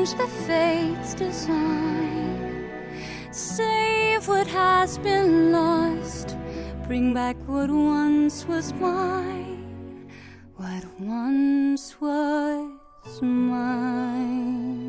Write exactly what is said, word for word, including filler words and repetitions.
change the fate's design. Save what has been lost, bring back what once was mine, what once was mine.